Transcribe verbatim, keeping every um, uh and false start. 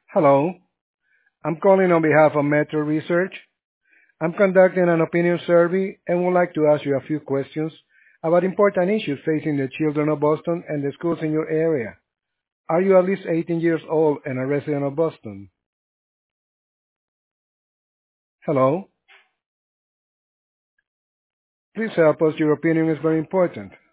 Hello, I'm calling on behalf of Metro Research. I'm conducting an opinion survey and would like to ask you a few questions about important issues facing the children of Boston and the schools in your area. Are you at least eighteen years old and a resident of Boston? Hello, please help us. Your opinion is very important.